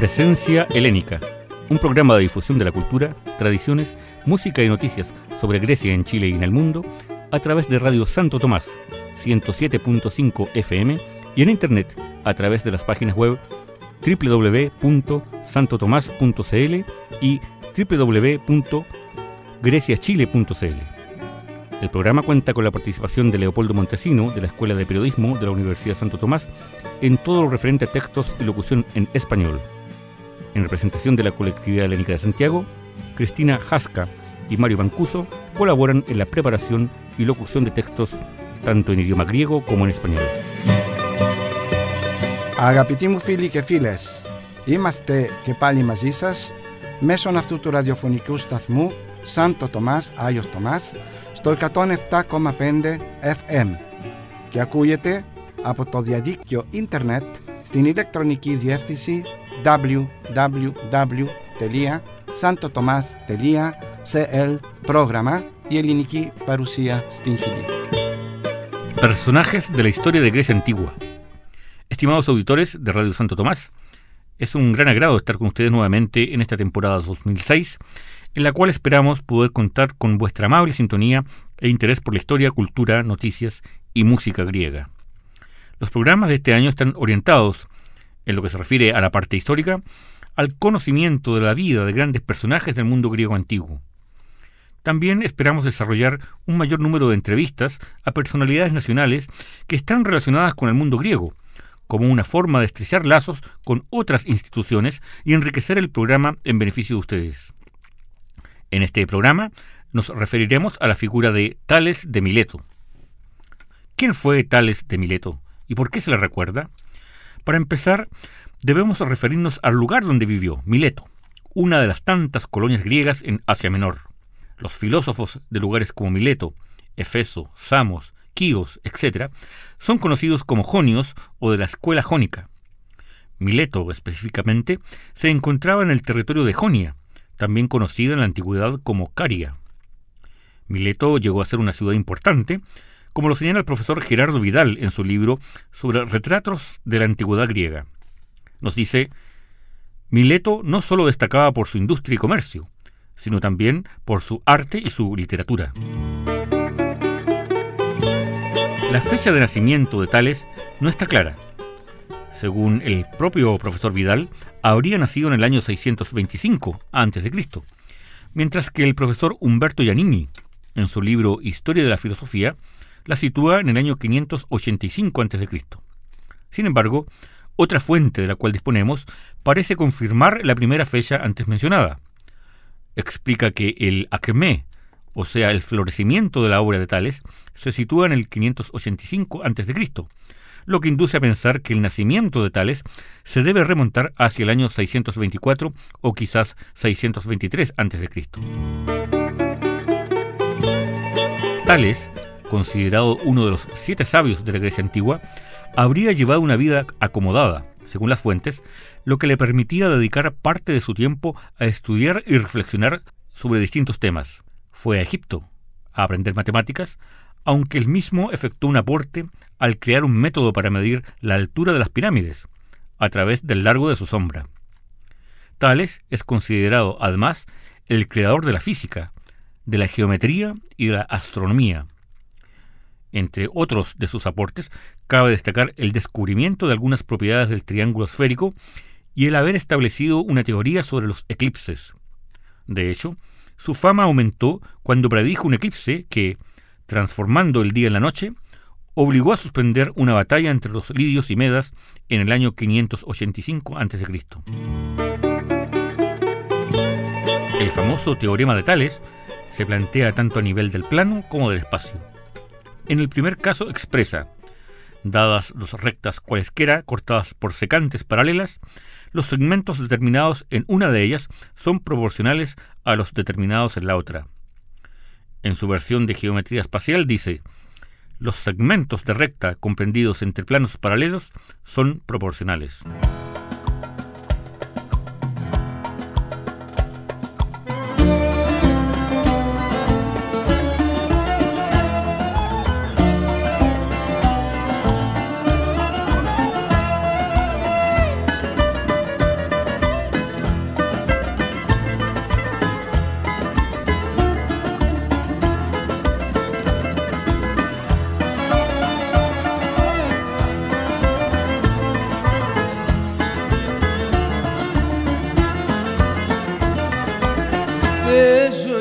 Presencia Helénica, un programa de difusión de la cultura, tradiciones, música y noticias sobre Grecia en Chile y en el mundo a través de Radio Santo Tomás, 107.5 FM y en internet a través de las páginas web www.santotomás.cl y www.greciachile.cl. El programa cuenta con la participación de Leopoldo Montesino, de la Escuela de Periodismo de la Universidad Santo Tomás, en todo lo referente a textos y locución en español. En representación de la colectividad helénica de Santiago, Cristina Jasca y Mario Mancuso colaboran en la preparación y locución de textos tanto en idioma griego como en español. Αγαπητοί μου φίλοι και φίλες, είμαστε και πάλι μαζί σας μέσω αυτού του ραδιοφωνικού σταθμού Σάντο Τομάς, Άγιος Τομάς, στο 107,5 FM και ακούγεται από το διαδίκτυο ίντερνετ στην ηλεκτρονική διεύθυνση www.santotomas.cl πρόγραμμα η ελληνική παρουσία στην Χιλή. Personajes de la historia de Grecia antigua. Estimados auditores de Radio Santo Tomás, es un gran agrado estar con ustedes nuevamente en esta temporada 2006, en la cual esperamos poder contar con vuestra amable sintonía e interés por la historia, cultura, noticias y música griega. Los programas de este año están orientados, en lo que se refiere a la parte histórica, al conocimiento de la vida de grandes personajes del mundo griego antiguo. También esperamos desarrollar un mayor número de entrevistas a personalidades nacionales que están relacionadas con el mundo griego, como una forma de estrechar lazos con otras instituciones y enriquecer el programa en beneficio de ustedes. En este programa nos referiremos a la figura de Tales de Mileto. ¿Quién fue Tales de Mileto y por qué se le recuerda? Para empezar, debemos referirnos al lugar donde vivió, Mileto, una de las tantas colonias griegas en Asia Menor. Los filósofos de lugares como Mileto, Efeso, Samos, Quíos, etc., son conocidos como jonios o de la escuela jónica. Mileto, específicamente, se encontraba en el territorio de Jonia, también conocida en la antigüedad como Caria. Mileto llegó a ser una ciudad importante, como lo señala el profesor Gerardo Vidal en su libro sobre retratos de la antigüedad griega. Nos dice: Mileto no solo destacaba por su industria y comercio, sino también por su arte y su literatura. La fecha de nacimiento de Tales no está clara. Según el propio profesor Vidal, habría nacido en el año 625 a.C., mientras que el profesor Umberto Giannini, en su libro Historia de la Filosofía, la sitúa en el año 585 a.C. Sin embargo, otra fuente de la cual disponemos parece confirmar la primera fecha antes mencionada. Explica que el acmé, o sea, el florecimiento de la obra de Tales, se sitúa en el 585 a.C., lo que induce a pensar que el nacimiento de Tales se debe remontar hacia el año 624 o quizás 623 a.C. Tales, considerado uno de los 7 sabios de la Grecia antigua, habría llevado una vida acomodada, según las fuentes, lo que le permitía dedicar parte de su tiempo a estudiar y reflexionar sobre distintos temas. Fue a Egipto a aprender matemáticas, aunque él mismo efectuó un aporte al crear un método para medir la altura de las pirámides, a través del largo de su sombra. Tales es considerado, además, el creador de la física, de la geometría y de la astronomía. Entre otros de sus aportes, cabe destacar el descubrimiento de algunas propiedades del triángulo esférico y el haber establecido una teoría sobre los eclipses. De hecho, su fama aumentó cuando predijo un eclipse que, transformando el día en la noche, obligó a suspender una batalla entre los lidios y medas en el año 585 a.C. El famoso teorema de Tales se plantea tanto a nivel del plano como del espacio. En el primer caso expresa: dadas dos rectas cualesquiera cortadas por secantes paralelas, los segmentos determinados en una de ellas son proporcionales a los determinados en la otra. En su versión de geometría espacial dice: los segmentos de recta comprendidos entre planos paralelos son proporcionales.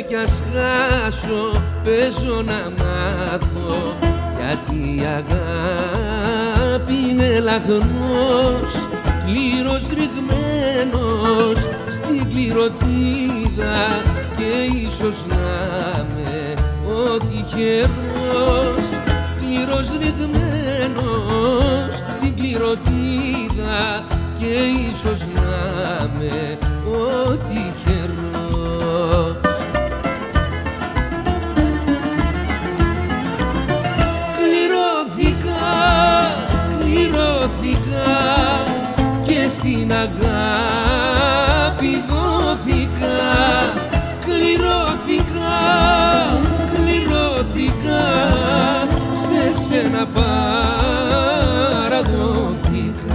κι ας χάσω, παίζω να μάθω, γιατί η αγάπη είναι λαχνός, κλήρος ρηγμένος στην κληροτίδα, και ίσως να με ο τυχερός, κλήρος ρηγμένος στην κληροτίδα, και ίσως να με ο τυχερός. Κληρώθηκα και στην αγάπη δόθηκα, κληρώθηκα, σε σένα παραδόθηκα.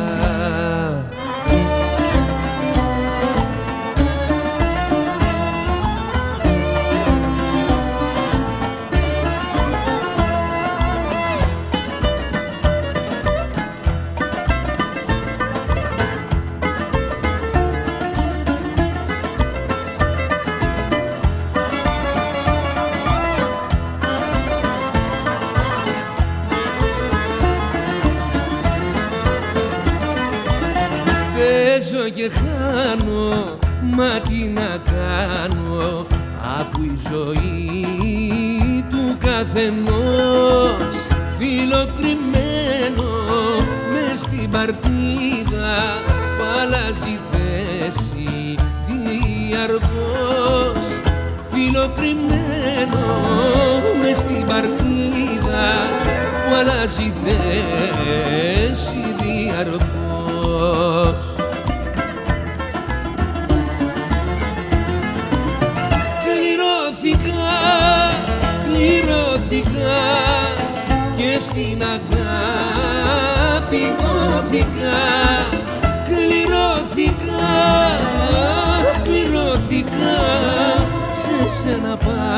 Και χάνω, μα τι να κάνω, αφού η ζωή του καθενός φιλοκριμμένο μες στην παρτίδα που αλλάζει θέση διαρκώς, φιλοκριμμένο μες στην παρτίδα που αλλάζει θέση διαρκώς. Κληρώθηκα και στην αγάπη δόθηκα, κληρώθηκα, σε σένα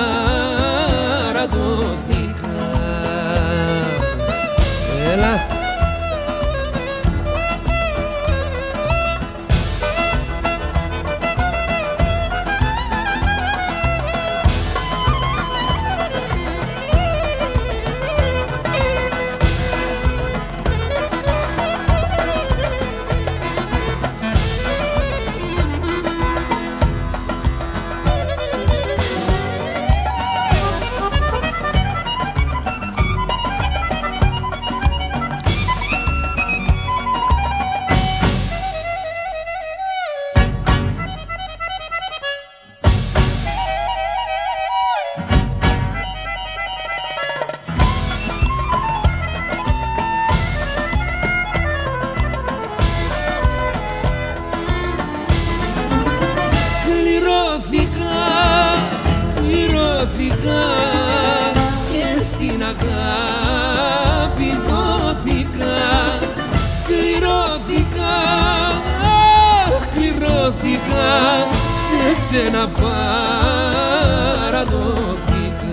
παραδόθηκα. Έλα. Κληρώθηκα και στην αγάπη δόθηκα, κληρώθηκα, σε σένα παραδόθηκα.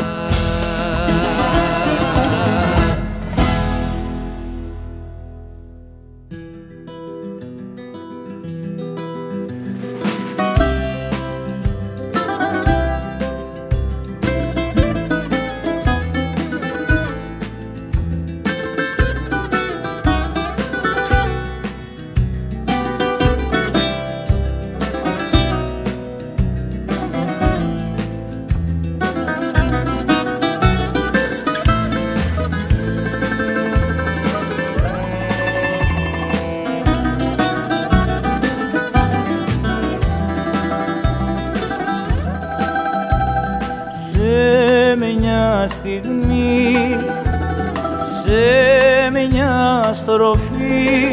Στιγμή, σε μια στροφή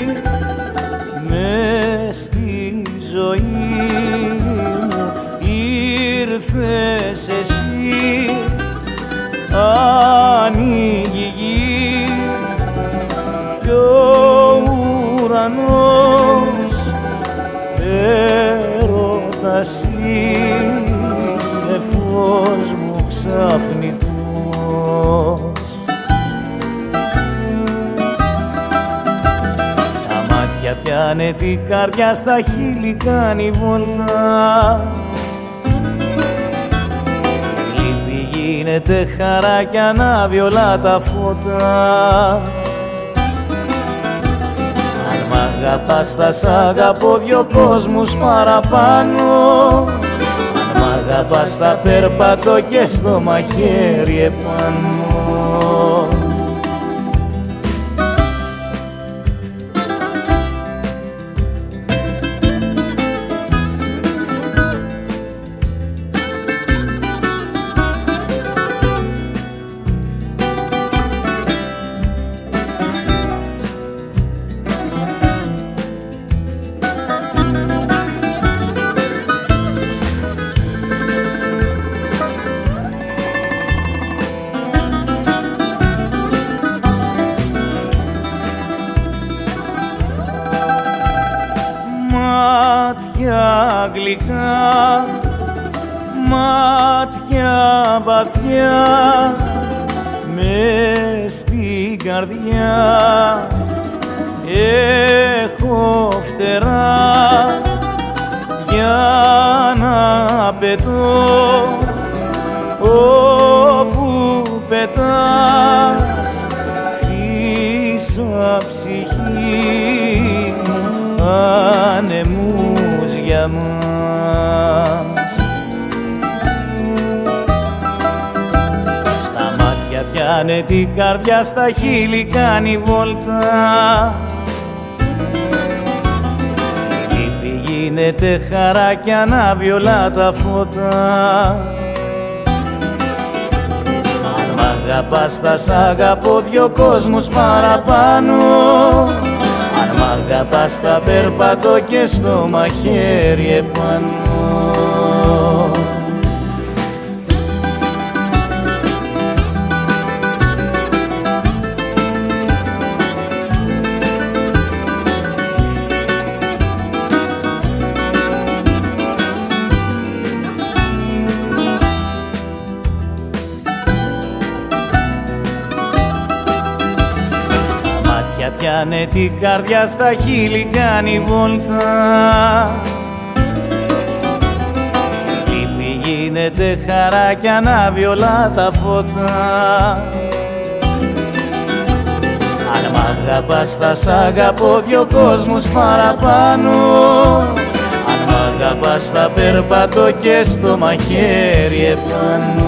μες στη ζωή μου ήρθες εσύ, ανοίγει η γη κι ο ουρανός, έρωτας είσαι φως μου ξαφνικός. Στα μάτια πιάνε την καρδιά, στα χείλη κάνει βόλτα, γίνεται χαρά κι ανάβει όλα τα φώτα. Αν μ' αγαπάς θα σ' αγαπώ δυο κόσμους παραπάνω. Αν μ' αγαπάς θα περπατώ και στο μαχαίρι επάνω. Μάτια γλυκά, μάτια βαθιά, μες στην καρδιά έχω φτερά για να πετώ όπου πετάς, φύσα ψυχή ανεμούς για μας. Στα μάτια πιάνε την καρδιά, στα χείλη κάνει βόλτα. Η λύπη γίνεται χαρά κι ανάβει όλα τα φώτα. Αν μ' αγαπάς θα σ' αγαπώ δυο κόσμους παραπάνω. Αν μ' αγαπάς θα περπατώ και στο μαχαίρι επάνω. Πιάνε την καρδιά, στα χείλη κάνει βόλτα. Η λύπη γίνεται χαρά κι ανάβει όλα τα φώτα. Αν μ' αγαπάς θα σ' αγαπώ δυο κόσμους παραπάνω. Αν μ' αγαπάς θα περπατώ και στο μαχαίρι επάνω.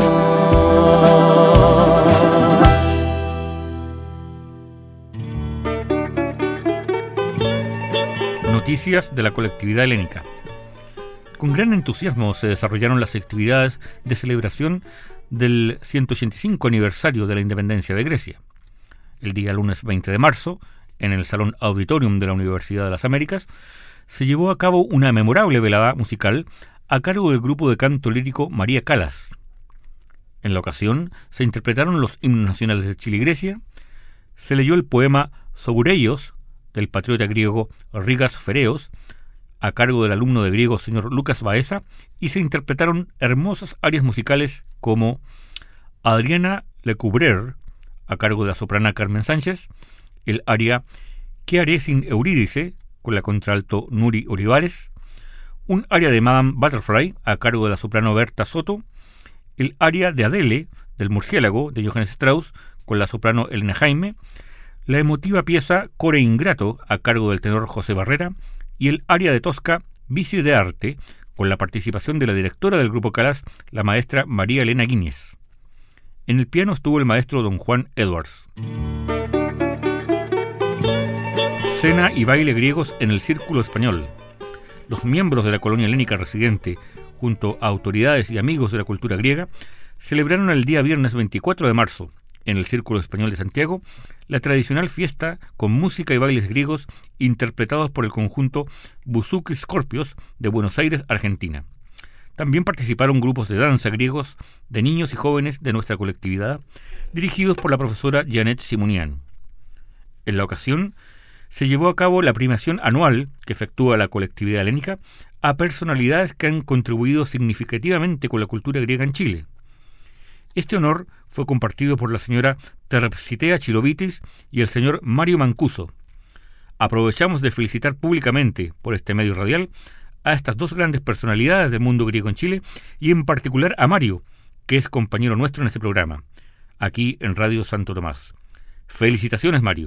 Noticias de la colectividad helénica. Con gran entusiasmo se desarrollaron las actividades de celebración del 185 aniversario de la independencia de Grecia. El día lunes 20 de marzo, en el Salón Auditorium de la Universidad de las Américas, se llevó a cabo una memorable velada musical a cargo del grupo de canto lírico María Callas. En la ocasión se interpretaron los himnos nacionales de Chile y Grecia, se leyó el poema Sogureios del patriota griego Rigas Fereos, a cargo del alumno de griego señor Lucas Baeza, y se interpretaron hermosas arias musicales como Adriana Lecouvreur, a cargo de la soprana Carmen Sánchez, el aria ¿Qué haré sin Eurídice?, con la contralto Nuri Olivares, un aria de Madame Butterfly, a cargo de la soprano Berta Soto, el aria de Adele, del Murciélago, de Johannes Strauss, con la soprano Elena Jaime, la emotiva pieza Core Ingrato, a cargo del tenor José Barrera, y el aria de Tosca Vici de Arte, con la participación de la directora del grupo Callas, la maestra María Elena Guíñez. En el piano estuvo el maestro don Juan Edwards. Cena y baile griegos en el Círculo Español. Los miembros de la colonia helénica residente, junto a autoridades y amigos de la cultura griega, celebraron el día viernes 24 de marzo, en el Círculo Español de Santiago, la tradicional fiesta con música y bailes griegos interpretados por el conjunto Buzuki Scorpios de Buenos Aires, Argentina. También participaron grupos de danza griegos de niños y jóvenes de nuestra colectividad, dirigidos por la profesora Janet Simonian. En la ocasión, se llevó a cabo la premiación anual que efectúa la colectividad helénica a personalidades que han contribuido significativamente con la cultura griega en Chile. Este honor fue compartido por la señora Terpsitea Chilovitis y el señor Mario Mancuso. Aprovechamos de felicitar públicamente por este medio radial a estas dos grandes personalidades del mundo griego en Chile y en particular a Mario, que es compañero nuestro en este programa, aquí en Radio Santo Tomás. Felicitaciones, Mario.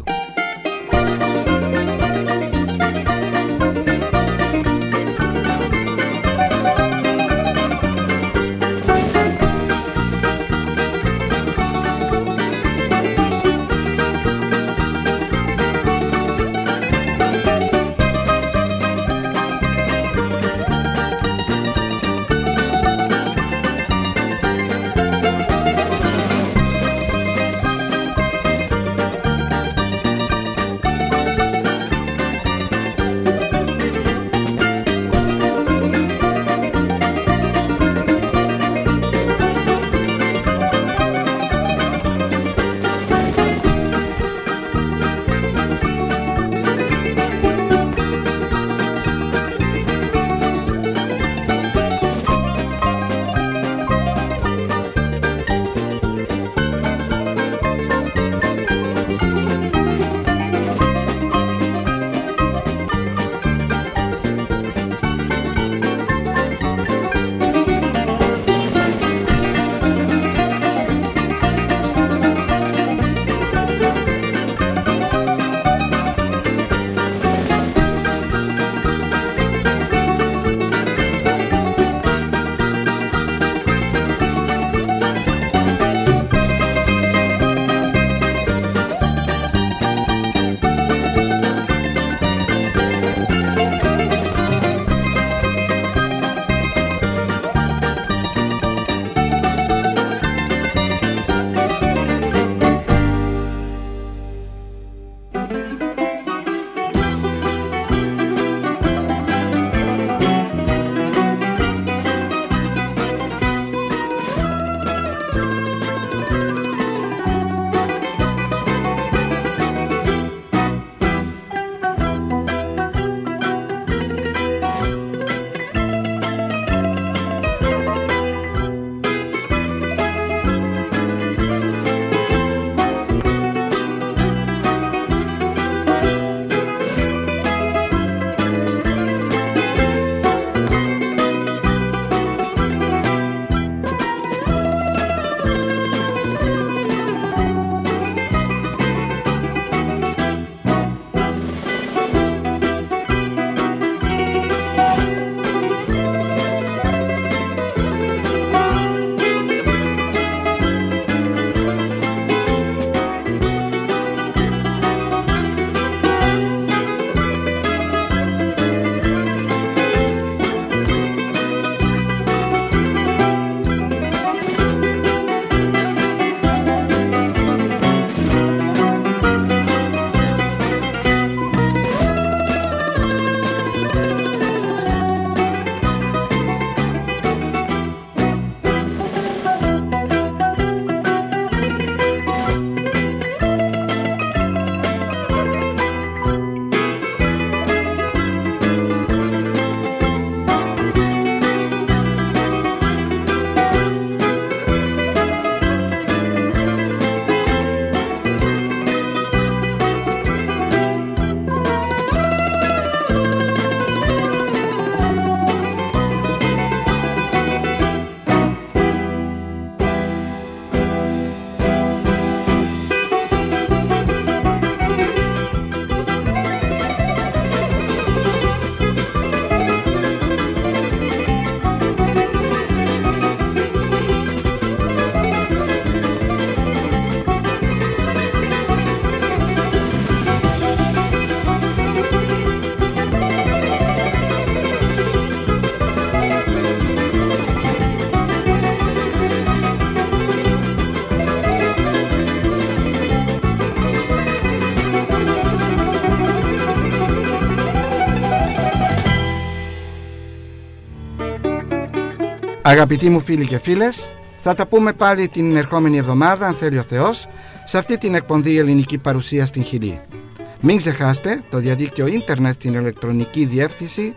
Αγαπητοί μου φίλοι και φίλες, θα τα πούμε πάλι την ερχόμενη εβδομάδα, αν θέλει ο Θεός, σε αυτή την εκπομπή ελληνική παρουσία στην Χιλή. Μην ξεχάσετε το διαδίκτυο ίντερνετ στην ηλεκτρονική διεύθυνση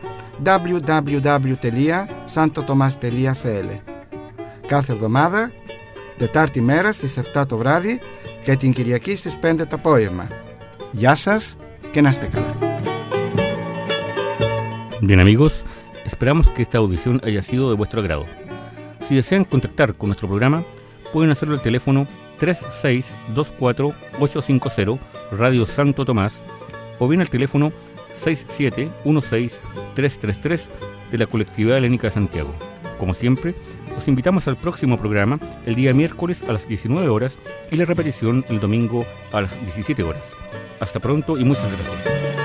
www.santotomas.cl. Κάθε εβδομάδα, Τετάρτη μέρα στις 7 το βράδυ και την Κυριακή στις 5 το απόγευμα. Γεια σας και να είστε καλά. Bien amigos, esperamos que esta audición haya sido de vuestro agrado. Si desean contactar con nuestro programa, pueden hacerlo al teléfono 3624-850 Radio Santo Tomás o bien al teléfono 6716-333 de la Colectividad Helénica de Santiago. Como siempre, os invitamos al próximo programa el día miércoles a las 19 horas y la repetición el domingo a las 17 horas. Hasta pronto y muchas gracias.